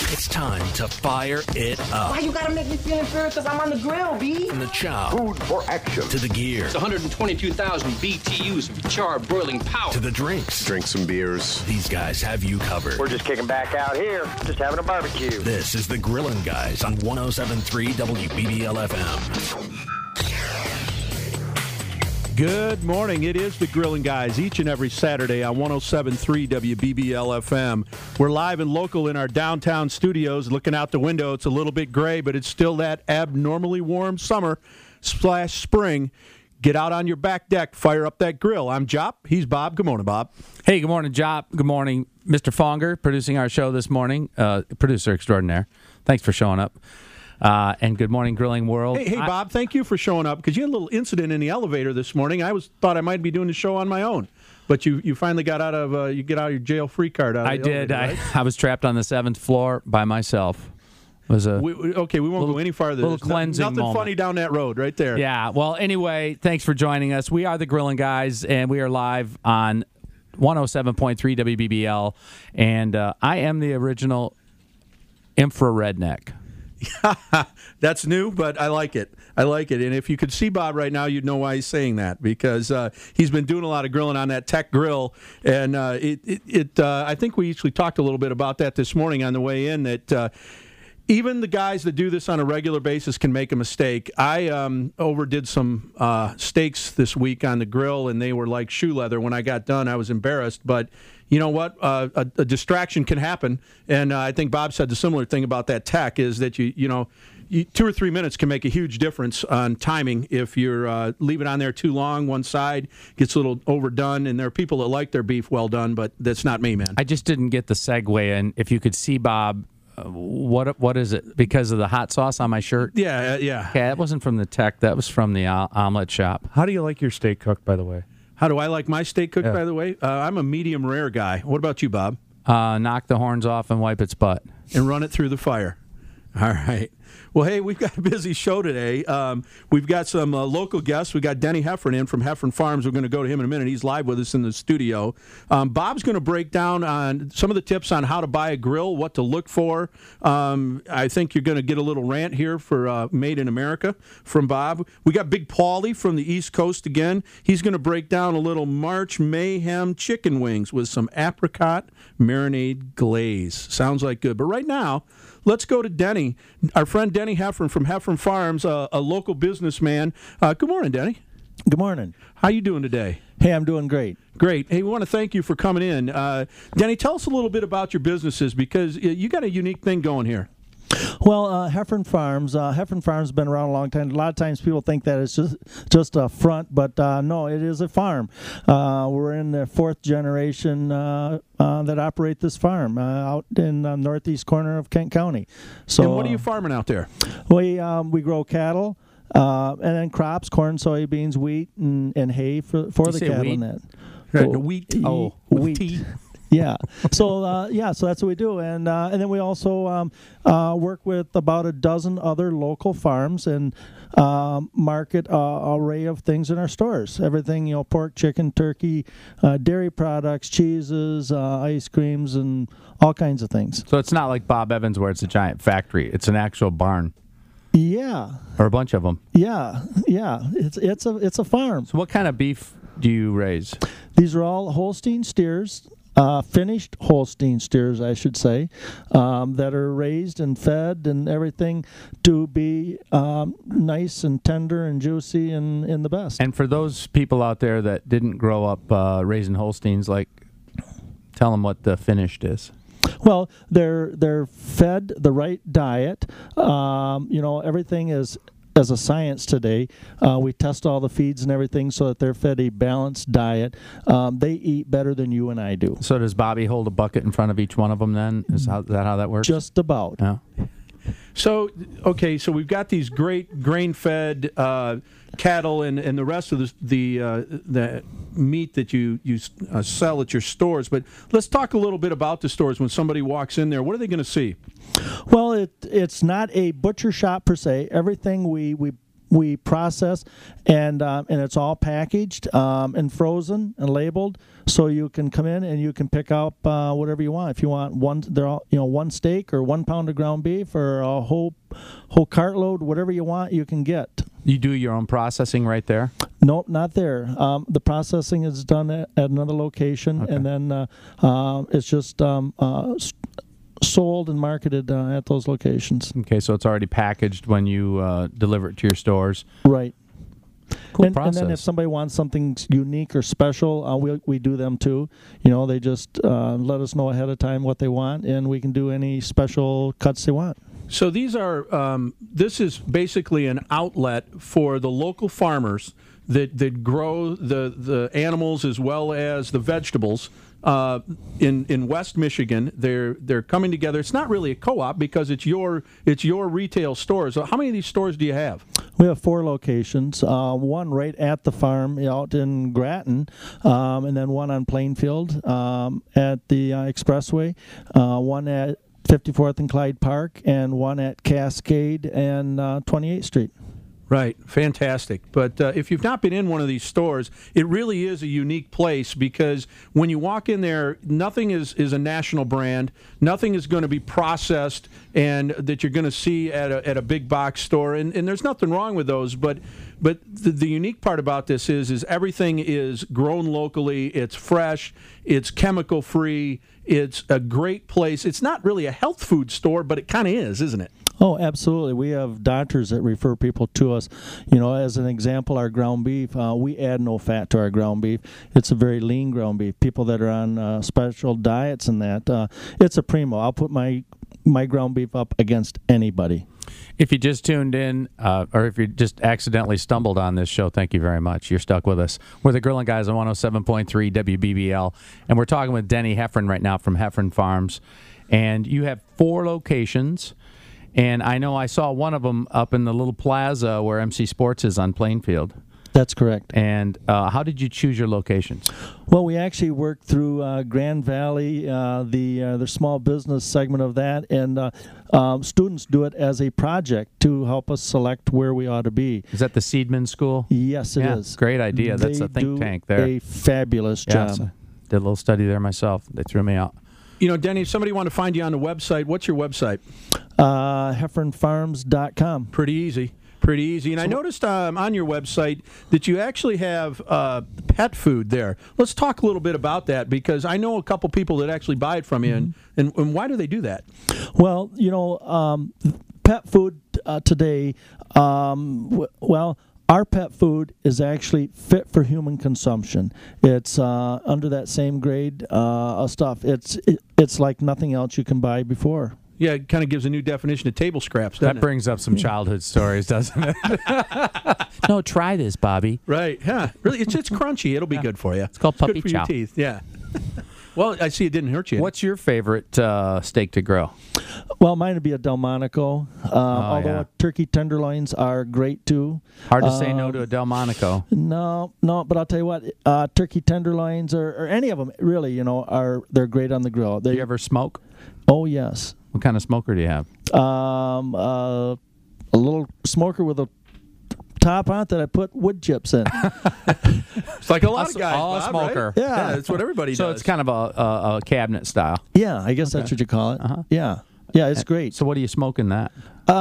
It's time to fire it up. Why you gotta make me feel inferior because I'm on the grill, B? From the chop. Food for action. To the gear. It's 122,000 BTUs of charred boiling power. To the drinks. Drink some beers. These guys have you covered. We're just kicking back out here, just having a barbecue. This is the Grillin' Guys on 107.3 WBBL FM. Good morning. It is the Grillin' Guys each and every Saturday on 107.3 WBBL FM. We're live and local in our downtown studios. Looking out the window, it's a little bit gray, but it's still that abnormally warm summer/spring. Get out on your back deck, fire up that grill. I'm Jop. He's Bob. Good morning, Bob. Hey, good morning, Jop. Good morning, Mr. Fonger, producing our show this morning, producer extraordinaire. Thanks for showing up. And good morning, Grilling World. Hey, Bob, thank you for showing up, because you had a little incident in the elevator this morning. I thought I might be doing the show on my own, but you finally got out of your jail-free card out of I the did. elevator, right? I was trapped on the 7th floor by myself. It was we won't go any farther. Little There's cleansing nothing moment. funny down that road right there. Yeah, well, anyway, thanks for joining us. We are the Grilling Guys, and we are live on 107.3 WBBL, and I am the original infraredneck. That's new, but I like it. And if you could see Bob right now, you'd know why he's saying that, because he's been doing a lot of grilling on that Tech grill, and I think we actually talked a little bit about that this morning on the way in, that even the guys that do this on a regular basis can make a mistake. I overdid some steaks this week on the grill, and they were like shoe leather. When I got done, I was embarrassed, but you know what? A distraction can happen, and I think Bob said the similar thing about that Tech, is that you 2 or 3 minutes can make a huge difference on timing. If you're leave it on there too long, one side gets a little overdone, and there are people that like their beef well done, but that's not me, man. I just didn't get the segue in. If you could see Bob, what is it? Because of the hot sauce on my shirt? Yeah. Okay, that wasn't from the Tech. That was from the omelet shop. How do you like your steak cooked, by the way? How do I like my steak cooked, by the way? I'm a medium rare guy. What about you, Bob? Knock the horns off and wipe its butt. And run it through the fire. All right. Well, hey, we've got a busy show today. We've got some local guests. We've got Denny Heffron in from Heffron Farms. We're going to go to him in a minute. He's live with us in the studio. Bob's going to break down on some of the tips on how to buy a grill, what to look for. I think you're going to get a little rant here for Made in America from Bob. We got Big Paulie from the East Coast again. He's going to break down a little March Mayhem chicken wings with some apricot marinade glaze. Sounds like good. But right now, let's go to Denny, our friend Denny Heffron from Heffron Farms, a local businessman. Good morning, Denny. Good morning. How you doing today? Hey, I'm doing great. Great. Hey, we want to thank you for coming in. Denny, tell us a little bit about your businesses, because you got a unique thing going here. Well, Heffron Farms has been around a long time. A lot of times people think that it's just a front, but no, it is a farm. We're in the 4th generation that operate this farm out in the northeast corner of Kent County. So, and what are you farming out there? We grow cattle, and then crops, corn, soybeans, wheat, and hay for the cattle. Wheat? And that. Wheat. Wheat. Yeah. So so that's what we do, and then we also work with about a dozen other local farms and market array of things in our stores. Everything, pork, chicken, turkey, dairy products, cheeses, ice creams, and all kinds of things. So it's not like Bob Evans where it's a giant factory. It's an actual barn. Yeah. Or a bunch of them. Yeah. It's a farm. So what kind of beef do you raise? These are all Holstein steers. Finished Holstein steers, I should say, that are raised and fed and everything to be nice and tender and juicy and the best. And for those people out there that didn't grow up raising Holsteins, tell them what the finished is. Well, they're fed the right diet. Everything is as a science today. We test all the feeds and everything so that they're fed a balanced diet. They eat better than you and I do. So does Bobby hold a bucket in front of each one of them then? Is that how that works? Just about. Yeah. So we've got these great grain-fed cattle and the rest of the meat that you sell at your stores. But let's talk a little bit about the stores. When somebody walks in there, what are they going to see? Well, it's not a butcher shop per se. Everything we we process, and it's all packaged and frozen and labeled, so you can come in and you can pick up whatever you want. If you want one steak or 1 pound of ground beef or a whole cartload, whatever you want, you can get. You do your own processing right there? Nope, not there. The processing is done at another location, Okay. and then it's just sold and marketed at those locations. Okay, so it's already packaged when you deliver it to your stores. Right. Cool And process. then if somebody wants something unique or special, we do them too. They just let us know ahead of time what they want, and we can do any special cuts they want. So these are this is basically an outlet for the local farmers that grow the animals as well as the vegetables in West Michigan. They're coming together. It's not really a co-op because it's your retail stores. So how many of these stores do you have? We have 4 locations, one right at the farm out in Grattan, and then one on Plainfield at the Expressway, one at 54th and Clyde Park, and one at Cascade and 28th Street. Right, fantastic. But if you've not been in one of these stores, it really is a unique place because when you walk in there, nothing is a national brand. Nothing is going to be processed and that you're going to see at a big box store. And there's nothing wrong with those, but the unique part about this is everything is grown locally. It's fresh. It's chemical free. It's a great place. It's not really a health food store, but it kind of is, isn't it? Oh, absolutely. We have doctors that refer people to us. As an example, our ground beef, we add no fat to our ground beef. It's a very lean ground beef. People that are on special diets and that, it's a primo. I'll put my ground beef up against anybody. If you just tuned in, or if you just accidentally stumbled on this show, thank you very much. You're stuck with us. We're the Grilling Guys on 107.3 WBBL, and we're talking with Denny Heffron right now from Heffron Farms. And you have 4 locations. And I know I saw one of them up in the little plaza where MC Sports is on Plainfield. That's correct. And how did you choose your locations? Well, we actually worked through Grand Valley, the small business segment of that, and students do it as a project to help us select where we ought to be. Is that the Seedman School? Yes, it is. Great idea. That's They a think do tank there. A fabulous Yeah, job. so did a little study there myself. They threw me out. Denny, if somebody want to find you on the website, what's your website? HeffronFarms.com. Pretty easy. And I noticed on your website that you actually have pet food there. Let's talk a little bit about that because I know a couple people that actually buy it from you. And why do they do that? Well, pet food today, our pet food is actually fit for human consumption. It's under that same grade of stuff. It's like nothing else you can buy before. Yeah, it kind of gives a new definition of table scraps, doesn't That brings up some childhood stories, doesn't it? No, try this, Bobby. Right. Yeah. Really, it's crunchy. It'll be good for you. It's called puppy good for chow. your teeth. Yeah. Well, I see it didn't hurt you. What's your favorite steak to grill? Well, mine would be a Delmonico, although yeah. turkey tenderloins are great too. Hard to say no to a Delmonico. No, but I'll tell you what, turkey tenderloins or any of them really, they're great on the grill. Do you ever smoke? Oh yes. What kind of smoker do you have? A little smoker with a top on it that I put wood chips in. It's like a lot of guys. A Bob, smoker. Right? Yeah. That's what everybody does. So it's kind of a cabinet style. Yeah, I guess that's what you call it. Uh-huh. Yeah, it's great. So what do you smoke in that?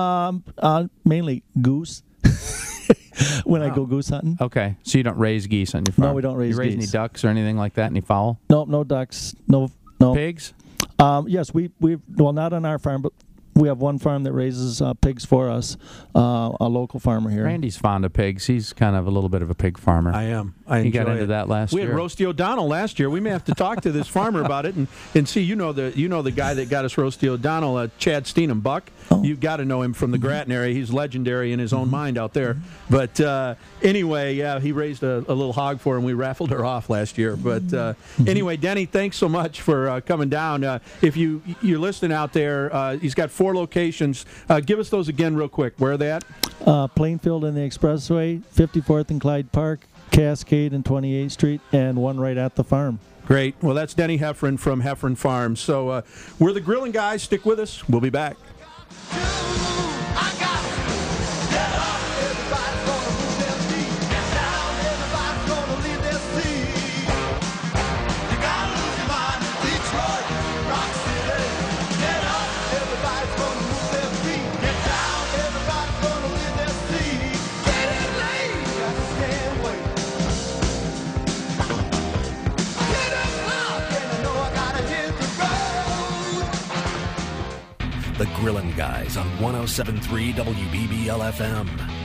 Mainly goose. When I go goose hunting. Okay, so you don't raise geese on your farm? No, we don't raise You raise geese. any ducks or anything like that? Any fowl? Nope, no ducks. No. Pigs? Yes, we not on our farm, but we have one farm that raises pigs for us, a local farmer here. Randy's fond of pigs. He's kind of a little bit of a pig farmer. I am. I He got enjoy into it. that last We year. had Roasty O'Donnell last year. We may have to talk to this farmer about it and see. You know the guy that got us Roasty O'Donnell, Chad Steenham Buck. Oh. You got to know him from the Grattan area. He's legendary in his own mind out there. But anyway, yeah, he raised a little hog for him. We raffled her off last year. But anyway, Denny, thanks so much for coming down. If you're listening out there, he's got 4 locations. Give us those again real quick. Where are they at? Plainfield and the Expressway, 54th and Clyde Park, Cascade and 28th Street, and one right at the farm. Great. Well, that's Denny Heffron from Heffron Farms. So we're the Grilling Guys. Stick with us. We'll be back. I got it. Get up, everybody. The Grillin' Guys on 107.3 WBBL FM.